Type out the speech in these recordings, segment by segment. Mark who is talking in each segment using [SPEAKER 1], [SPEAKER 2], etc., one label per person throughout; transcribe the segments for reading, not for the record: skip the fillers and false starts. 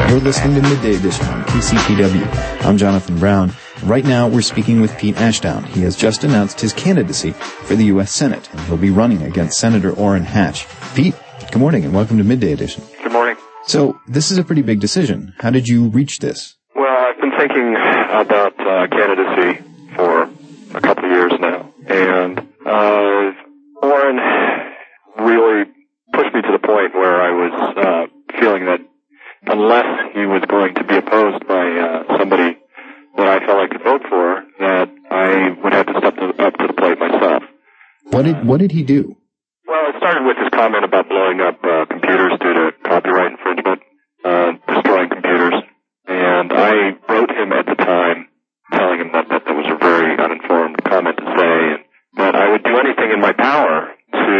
[SPEAKER 1] You're listening to Midday Edition on KCPW. I'm Jonathan Brown. Right now, we're speaking with Pete Ashdown. He has just announced his candidacy for the U.S. Senate, and he'll be running against Senator Orrin Hatch. Pete, good morning, and welcome to Midday Edition.
[SPEAKER 2] Good morning.
[SPEAKER 1] So, this is a pretty big decision. How did you reach this?
[SPEAKER 2] Well, I've been thinking about candidacy for a couple of years now, and Orrin really pushed me to the point where I was feeling that unless he was going to be opposed by somebody that I felt I could vote for, that I would have to step up to the plate myself.
[SPEAKER 1] What did he do?
[SPEAKER 2] Well, it started with his comment about blowing up computers due to copyright infringement, destroying computers. And I wrote him at the time telling him that was a very uninformed comment to say, and that I would do anything in my power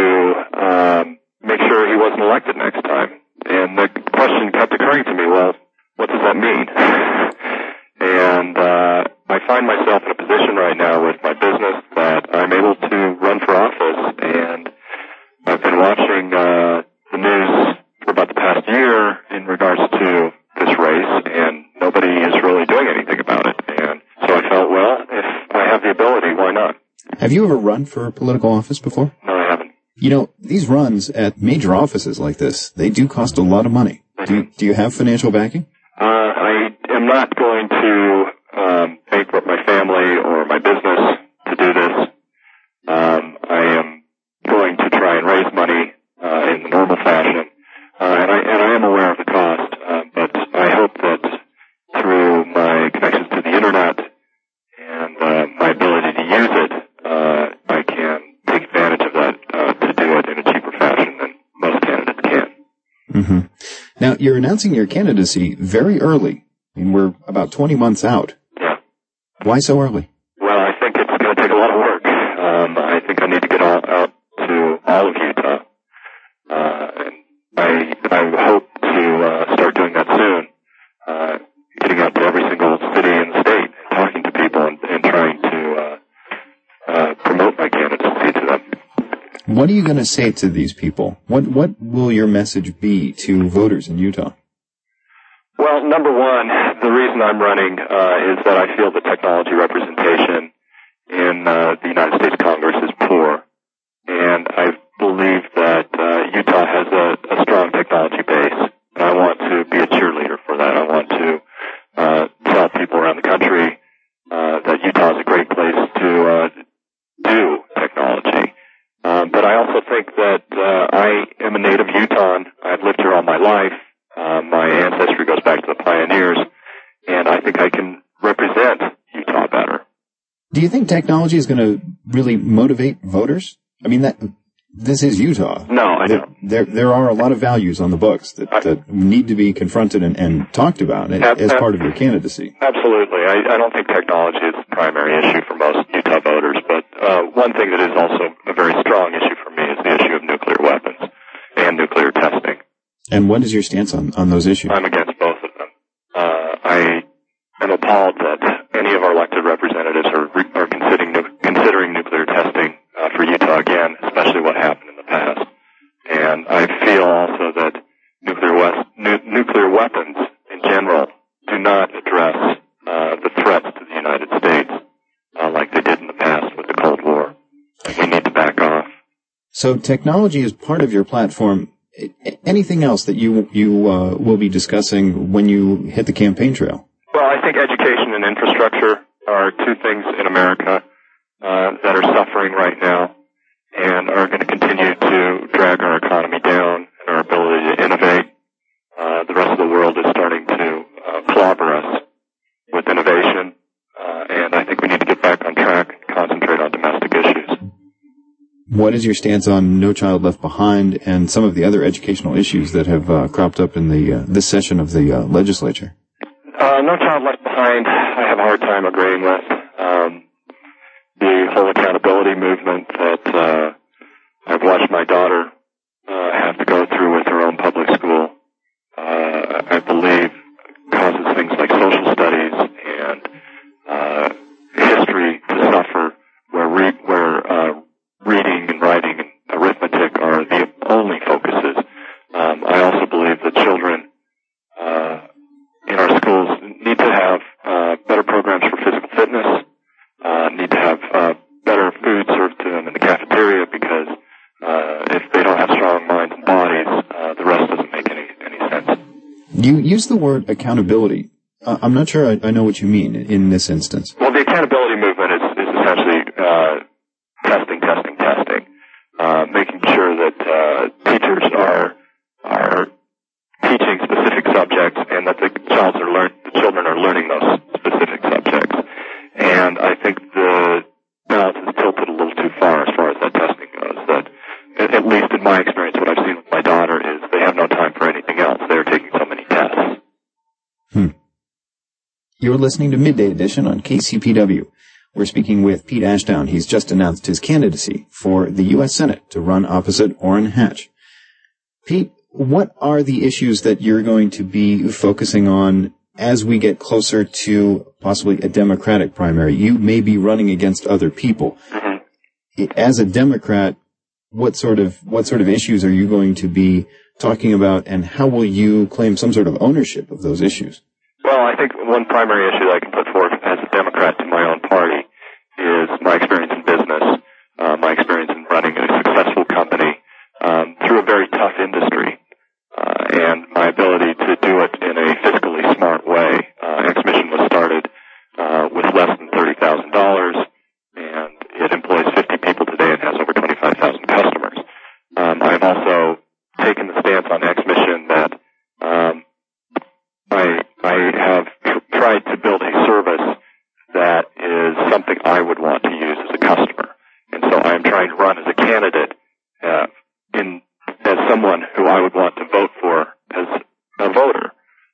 [SPEAKER 2] to make sure he wasn't elected next time. And the question kept occurring to me, well, what does that mean? And I find myself in a position right now with my business that I'm able to run for office, and I've been watching the news for about the past year in regards to this race, and nobody is really doing anything about it. And so I felt, well, if I have the ability, why not?
[SPEAKER 1] Have you ever run for political office before?
[SPEAKER 2] No, I haven't.
[SPEAKER 1] You know, these runs at major offices like this, they do cost a lot of money. Do you have financial backing?
[SPEAKER 2] I am not going to make my family or my business to do this. I am going to try and raise money in the normal fashion, and I am aware of the cost, but I hope that through my connections to the internet and my ability to use it, I can take advantage of that to do it in a cheaper fashion than most candidates can.
[SPEAKER 1] Mm-hmm. Now, you're announcing your candidacy very early. I mean, we're about 20 months out.
[SPEAKER 2] Yeah.
[SPEAKER 1] Why so early?
[SPEAKER 2] Well, I think it's going to take a lot of work. I think I need to get out to all of Utah. And I hope to start doing that soon. Getting out to every single city in the state, talking to people, and trying to promote my candidacy to them.
[SPEAKER 1] What are you going to say to these people? What will your message be to voters in Utah?
[SPEAKER 2] Well, number one, the reason I'm running is that I feel the technology representation in the United States Congress is poor. And I believe that Utah has a strong technology base. And I want to be a cheerleader for that. I want to tell people around the country that Utah is a great place to do technology. But I also think that I am a native Utahn. I've lived here all my life. My ancestry goes back to the pioneers, and I think I can represent Utah better.
[SPEAKER 1] Do you think technology is going to really motivate voters? I mean, this is Utah.
[SPEAKER 2] No, I don't.
[SPEAKER 1] There are a lot of values on the books that need to be confronted and talked about as part of your candidacy.
[SPEAKER 2] Absolutely. I don't think technology is the primary issue for most Utah voters, but one thing that is also a very strong issue for me is the issue of nuclear weapons and nuclear testing.
[SPEAKER 1] And what is your stance on those issues?
[SPEAKER 2] I'm against both of them. I am appalled that any of our elected representatives are considering nuclear testing for Utah again, especially what happened in the past. And I feel also that nuclear weapons in general do not address the threats to the United States like they did in the past with the Cold War. And we need to back off.
[SPEAKER 1] So technology is part of your platform. Anything else that you will be discussing when you hit the campaign trail?
[SPEAKER 2] Well, I think education and infrastructure are two things in America that are suffering right now and are going to continue to drag our economy down and our ability to innovate. The rest of the world is starting to clobber us with innovation, and I think we need to get back on track and concentrate on domestic issues.
[SPEAKER 1] What is your stance on No Child Left Behind and some of the other educational issues that have cropped up in this session of the legislature?
[SPEAKER 2] No Child Left Behind, I have a hard time agreeing with. The whole accountability movement that I've watched my daughter have to go through with her own public school, I believe causes things like social studies and history to suffer, where reading and writing and arithmetic are the only focuses. I also believe that children
[SPEAKER 1] You use the word accountability. I'm not sure I know what you mean in this instance.
[SPEAKER 2] Well, the accountability movement is essentially testing, making sure that teachers are teaching specific subjects and that the children are learning those specific subjects. And I think the balance is tilted a little too far as that testing goes. That, at least in my experience, what I've seen with my daughter is they have no time for anything else. They're taking so many tests.
[SPEAKER 1] You're listening to Midday Edition on KCPW. We're speaking with Pete Ashdown. He's just announced his candidacy for the U.S. Senate to run opposite Orrin Hatch. Pete, what are the issues that you're going to be focusing on as we get closer to possibly a Democratic primary? You may be running against other people. As a Democrat, what sort of issues are you going to be talking about, and how will you claim some sort of ownership of those issues?
[SPEAKER 2] Well, I think one primary issue that I can put forward as a Democrat to my own party is my experience in business, my experience in running a successful company through a very tough industry, and my ability to do it in a fiscally smart way. X-Mission was started with less than $30,000, and it employs 50 people today and has over 25,000 customers. I've also taken the stance on X-Mission that I have tried to build a service that is something I would want to use as a customer. And so I'm trying to run as a candidate as someone who I would want to vote for as a voter.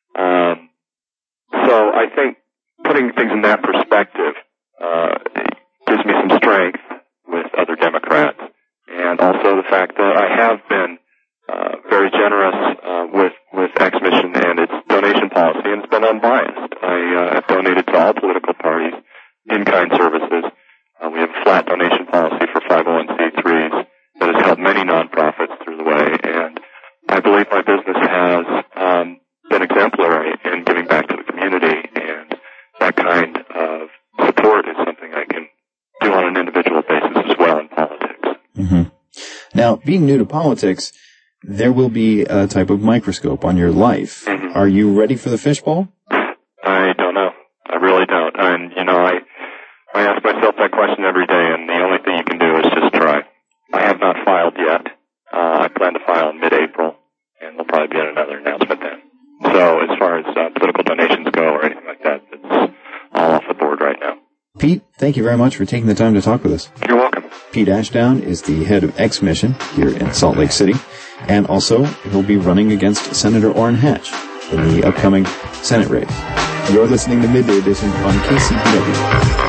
[SPEAKER 2] So I think putting things in that perspective gives me some strength with other Democrats. And also the fact that I have been very generous with X-Mission and its donation policy, and it's been unbiased. I have donated to all political parties in-kind services. We have a flat donation policy for 501c3s that has helped many nonprofits through the way, and I believe my business has been exemplary in giving back to the community, and that kind of support is something I can do on an individual basis as well in politics.
[SPEAKER 1] Now, being new to politics, there will be a type of microscope on your life. Are you ready for the fishbowl?
[SPEAKER 2] I don't know. I really don't. And, I ask myself that question every day, and the only thing you can do is just try. I have not filed yet. I plan to file in mid-April, and there'll probably be another announcement then. So as far as political donations go or anything like that, it's all off the board right now.
[SPEAKER 1] Pete, thank you very much for taking the time to talk with us.
[SPEAKER 2] You're welcome.
[SPEAKER 1] Pete Ashdown is the head of X-Mission here in Salt Lake City, and also he'll be running against Senator Orrin Hatch in the upcoming Senate race. You're listening to Midday Edition on KCPW.